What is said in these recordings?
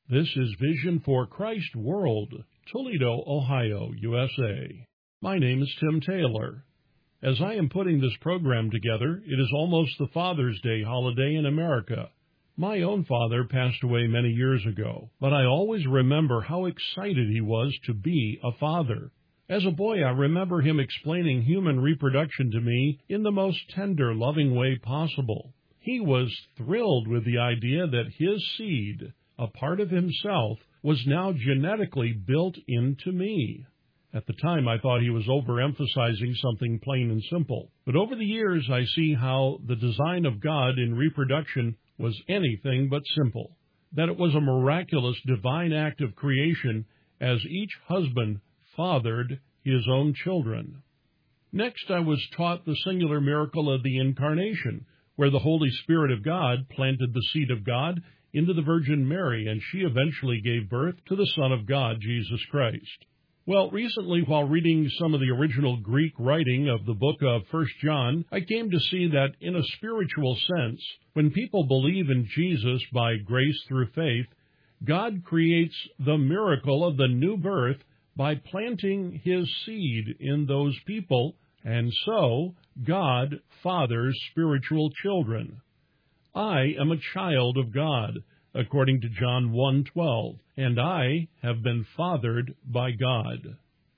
This is Vision for Christ World, Toledo, Ohio, USA. My name is Tim Taylor. As I am putting this program together, it is almost the Father's Day holiday in America. My own father passed away many years ago, but I always remember how excited he was to be a father. As a boy, I remember him explaining human reproduction to me in the most tender, loving way possible. He was thrilled with the idea that his seed, a part of himself, was now genetically built into me. At the time, I thought he was overemphasizing something plain and simple. But over the years, I see how the design of God in reproduction was anything but simple, that it was a miraculous divine act of creation as each husband fathered his own children. Next, I was taught the singular miracle of the Incarnation, where the Holy Spirit of God planted the seed of God into the Virgin Mary, and she eventually gave birth to the Son of God, Jesus Christ. Well, recently, while reading some of the original Greek writing of the book of 1 John, I came to see that in a spiritual sense, when people believe in Jesus by grace through faith, God creates the miracle of the new birth by planting his seed in those people, and so God fathers spiritual children. I am a child of God, according to John 1:12, and I have been fathered by God.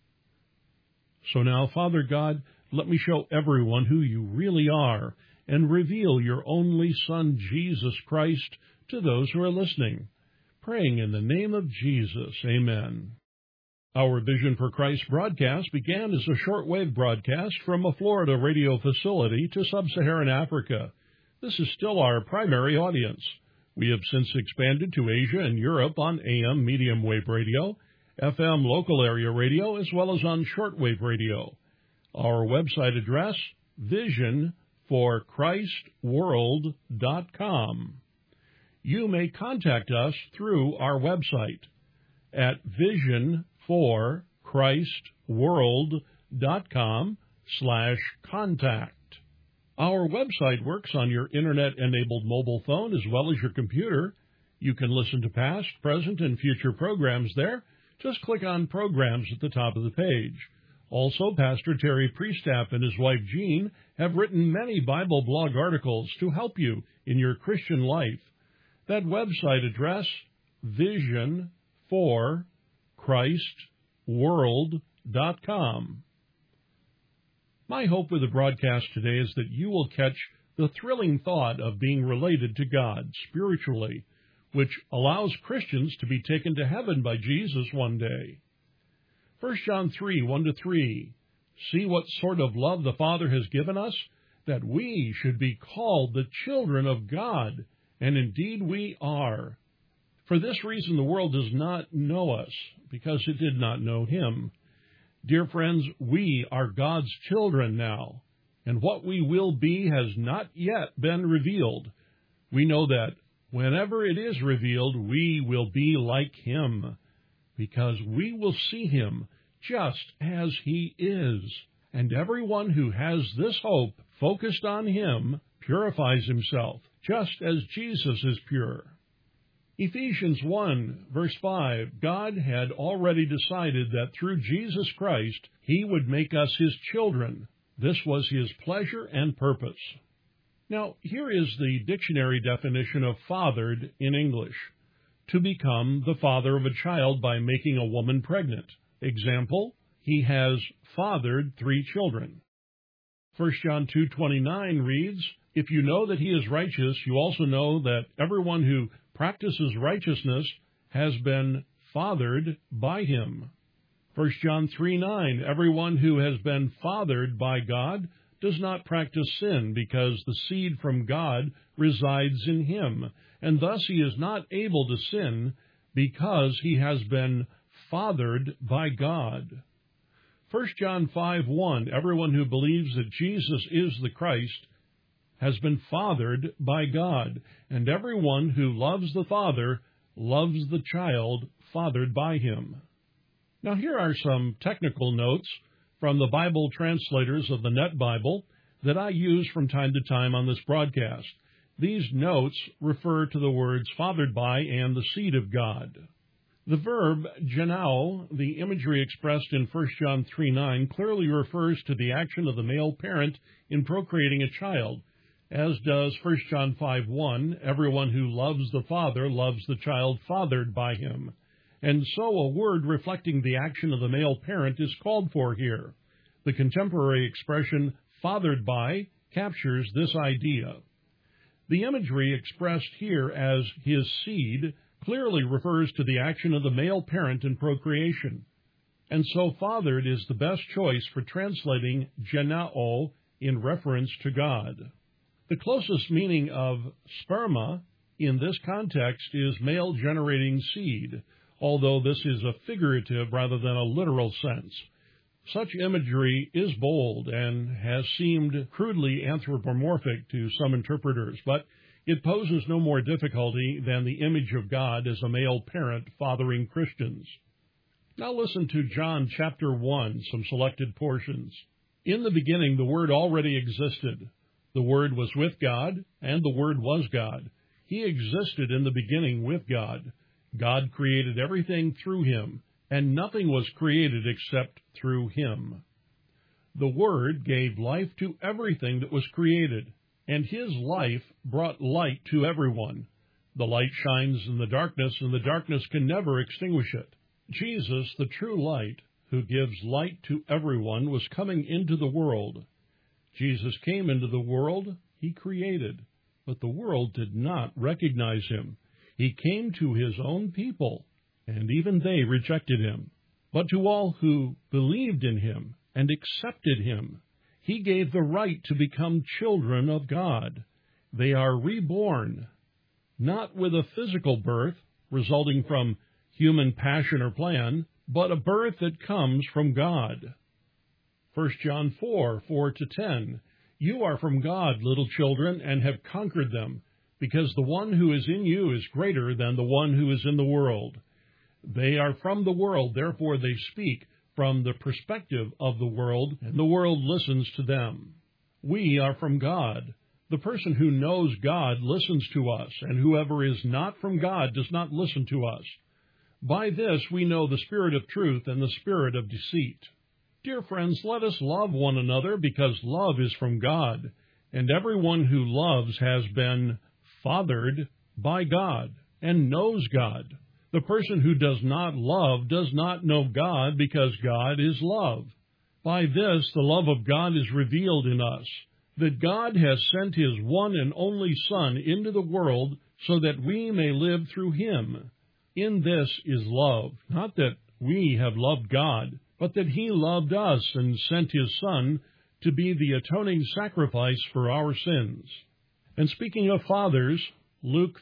So now, Father God, let me show everyone who you really are and reveal your only Son, Jesus Christ, to those who are listening. Praying in the name of Jesus, amen. Our Vision for Christ broadcast began as a shortwave broadcast from a Florida radio facility to sub-Saharan Africa. This is still our primary audience. We have since expanded to Asia and Europe on AM medium wave radio, FM local area radio, as well as on shortwave radio. Our website address, visionforchristworld.com. You may contact us through our website at visionforchristworld.com/contact. Our website works on your Internet-enabled mobile phone as well as your computer. You can listen to past, present, and future programs there. Just click on Programs at the top of the page. Also, Pastor Terry Priestap and his wife Jean have written many Bible blog articles to help you in your Christian life. That website address, visionforchristworld.com. My hope with the broadcast today is that you will catch the thrilling thought of being related to God spiritually, which allows Christians to be taken to heaven by Jesus one day. 1 John 3:1-3, see what sort of love the Father has given us, that we should be called the children of God, and indeed we are. For this reason the world does not know us, because it did not know him. Dear friends, we are God's children now, and what we will be has not yet been revealed. We know that whenever it is revealed, we will be like him, because we will see him just as he is. And everyone who has this hope focused on him purifies himself, just as Jesus is pure. Ephesians 1, verse 5, God had already decided that through Jesus Christ, he would make us his children. This was his pleasure and purpose. Now, here is the dictionary definition of fathered in English: to become the father of a child by making a woman pregnant. Example, he has fathered 3 children. 1 John 2:29 reads, if you know that he is righteous, you also know that everyone who practices righteousness has been fathered by him. 1 John 3:9, everyone who has been fathered by God does not practice sin, because the seed from God resides in him, and thus he is not able to sin, because he has been fathered by God. 1 John 5:1, everyone who believes that Jesus is the Christ has been fathered by God, and everyone who loves the Father loves the child fathered by him. Now here are some technical notes from the Bible translators of the Net Bible that I use from time to time on this broadcast. These notes refer to the words fathered by and the seed of God. The verb genao, the imagery expressed in 1 John 3:9, clearly refers to the action of the male parent in procreating a child, as does 1 John 5:1, everyone who loves the Father loves the child fathered by him. And so a word reflecting the action of the male parent is called for here. The contemporary expression fathered by captures this idea. The imagery expressed here as his seed clearly refers to the action of the male parent in procreation, and so fathered is the best choice for translating genao in reference to God. The closest meaning of sperma in this context is male generating seed, although this is a figurative rather than a literal sense. Such imagery is bold and has seemed crudely anthropomorphic to some interpreters, but it poses no more difficulty than the image of God as a male parent fathering Christians. Now listen to John chapter 1, some selected portions. In the beginning, the Word already existed. The Word was with God, and the Word was God. He existed in the beginning with God. God created everything through him, and nothing was created except through him. The Word gave life to everything that was created, and his life brought light to everyone. The light shines in the darkness, and the darkness can never extinguish it. Jesus, the true light, who gives light to everyone, was coming into the world. Jesus came into the world he created, but the world did not recognize him. He came to his own people, and even they rejected him. But to all who believed in him and accepted him, he gave the right to become children of God. They are reborn, not with a physical birth resulting from human passion or plan, but a birth that comes from God. 1 John 4:4-10, You are from God, little children, and have conquered them, because the one who is in you is greater than the one who is in the world. They are from the world, therefore they speak from the perspective of the world, and the world listens to them. We are from God. The person who knows God listens to us, and whoever is not from God does not listen to us. By this we know the spirit of truth and the spirit of deceit. Dear friends, let us love one another, because love is from God, and everyone who loves has been fathered by God and knows God. The person who does not love does not know God, because God is love. By this the love of God is revealed in us, that God has sent his one and only Son into the world so that we may live through him. In this is love, not that we have loved God, but that he loved us and sent his Son to be the atoning sacrifice for our sins. And speaking of fathers, Luke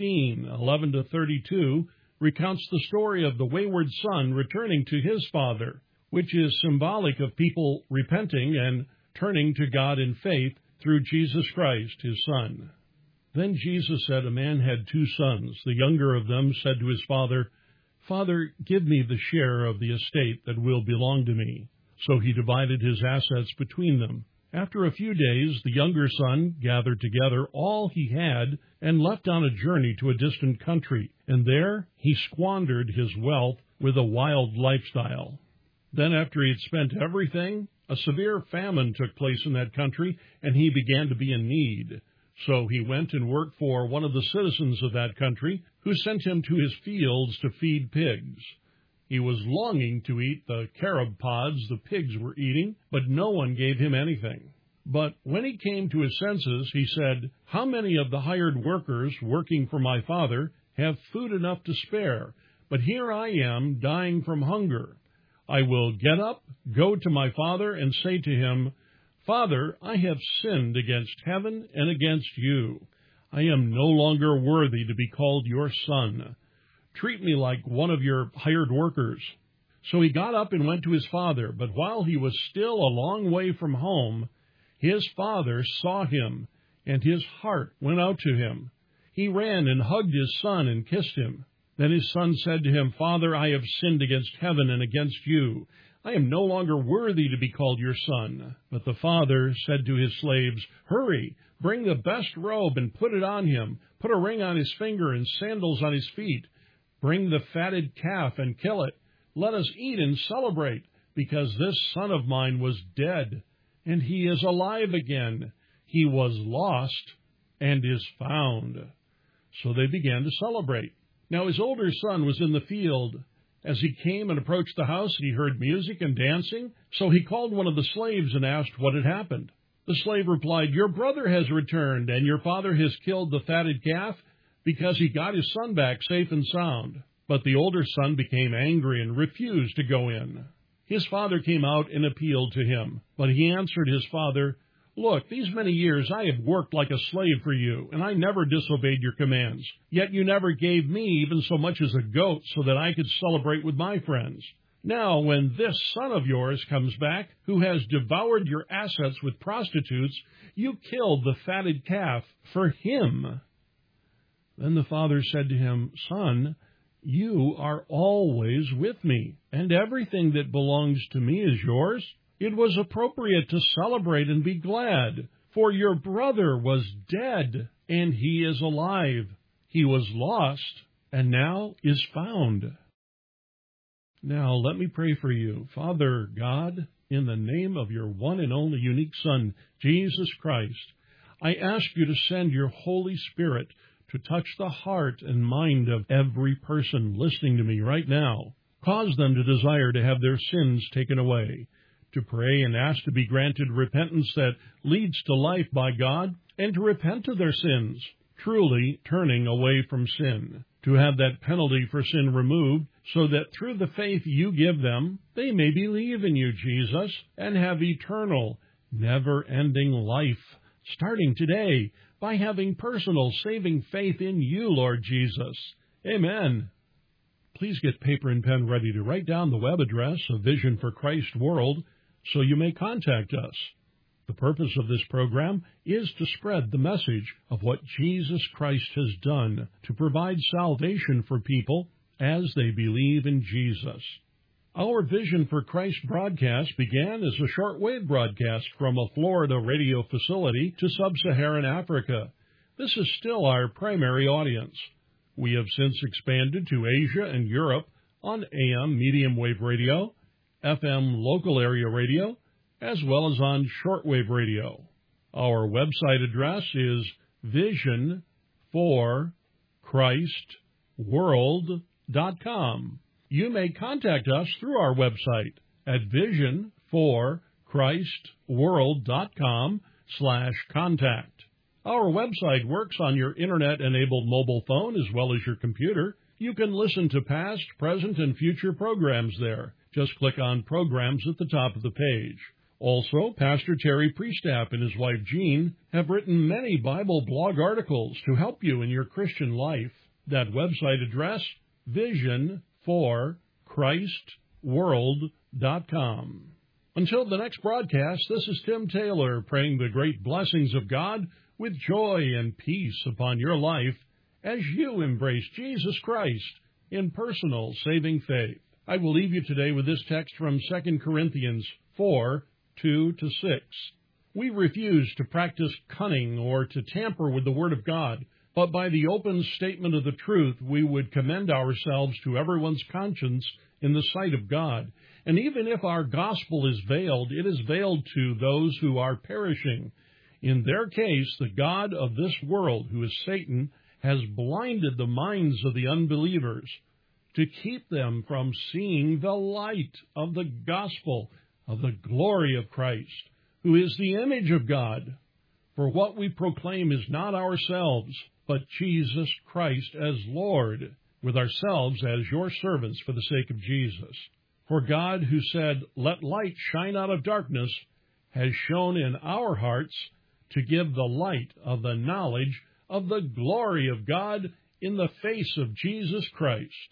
15:11-32 recounts the story of the wayward son returning to his father, which is symbolic of people repenting and turning to God in faith through Jesus Christ, his Son. Then Jesus said, a man had 2 sons. The younger of them said to his father, Father, give me the share of the estate that will belong to me. So he divided his assets between them. After a few days, the younger son gathered together all he had and left on a journey to a distant country, and there he squandered his wealth with a wild lifestyle. Then after he had spent everything, a severe famine took place in that country, and he began to be in need. So he went and worked for one of the citizens of that country, who sent him to his fields to feed pigs. He was longing to eat the carob pods the pigs were eating, but no one gave him anything. But when he came to his senses, he said, How many of the hired workers working for my father have food enough to spare? But here I am, dying from hunger. I will get up, go to my father, and say to him, Father, I have sinned against heaven and against you. I am no longer worthy to be called your son. Treat me like one of your hired workers. So he got up and went to his father, but while he was still a long way from home, his father saw him, and his heart went out to him. He ran and hugged his son and kissed him. Then his son said to him, Father, I have sinned against heaven and against you. I am no longer worthy to be called your son." But the father said to his slaves, "Hurry, bring the best robe and put it on him. Put a ring on his finger and sandals on his feet. Bring the fatted calf and kill it. Let us eat and celebrate, because this son of mine was dead, and he is alive again. He was lost and is found." So they began to celebrate. Now his older son was in the field. As he came and approached the house, he heard music and dancing. So he called one of the slaves and asked what had happened. The slave replied, "Your brother has returned, and your father has killed the fatted calf because he got his son back safe and sound." But the older son became angry and refused to go in. His father came out and appealed to him. But he answered his father, "Look, these many years I have worked like a slave for you, and I never disobeyed your commands. Yet you never gave me even so much as a goat so that I could celebrate with my friends. Now, when this son of yours comes back, who has devoured your assets with prostitutes, you killed the fatted calf for him." Then the father said to him, "Son, you are always with me, and everything that belongs to me is yours. It was appropriate to celebrate and be glad, for your brother was dead, and he is alive. He was lost, and now is found." Now let me pray for you. Father God, in the name of your one and only unique Son, Jesus Christ, I ask you to send your Holy Spirit to touch the heart and mind of every person listening to me right now. Cause them to desire to have their sins taken away, to pray and ask to be granted repentance that leads to life by God, and to repent of their sins, truly turning away from sin, to have that penalty for sin removed, so that through the faith you give them, they may believe in you, Jesus, and have eternal, never-ending life, starting today, by having personal saving faith in you, Lord Jesus. Amen. Please get paper and pen ready to write down the web address of Vision for Christ World, so you may contact us. The purpose of this program is to spread the message of what Jesus Christ has done to provide salvation for people as they believe in Jesus. Our Vision for Christ broadcast began as a shortwave broadcast from a Florida radio facility to sub-Saharan Africa. This is still our primary audience. We have since expanded to Asia and Europe on AM medium wave radio, FM local area radio, as well as on shortwave radio. Our website address is visionforchristworld.com. You may contact us through our website at visionforchristworld.com/contact. Our website works on your internet-enabled mobile phone as well as your computer. You can listen to past, present, and future programs there. Just click on Programs at the top of the page. Also, Pastor Terry Priestap and his wife Jean have written many Bible blog articles to help you in your Christian life. That website address, visionforchristworld.com. Until the next broadcast, this is Tim Taylor praying the great blessings of God with joy and peace upon your life as you embrace Jesus Christ in personal saving faith. I will leave you today with this text from 2 Corinthians 4:2-6. We refuse to practice cunning or to tamper with the Word of God, but by the open statement of the truth, we would commend ourselves to everyone's conscience in the sight of God. And even if our gospel is veiled, it is veiled to those who are perishing. In their case, the god of this world, who is Satan, has blinded the minds of the unbelievers to keep them from seeing the light of the gospel of the glory of Christ, who is the image of God. For what we proclaim is not ourselves, but Jesus Christ as Lord, with ourselves as your servants for the sake of Jesus. For God, who said, "Let light shine out of darkness," has shone in our hearts to give the light of the knowledge of the glory of God in the face of Jesus Christ.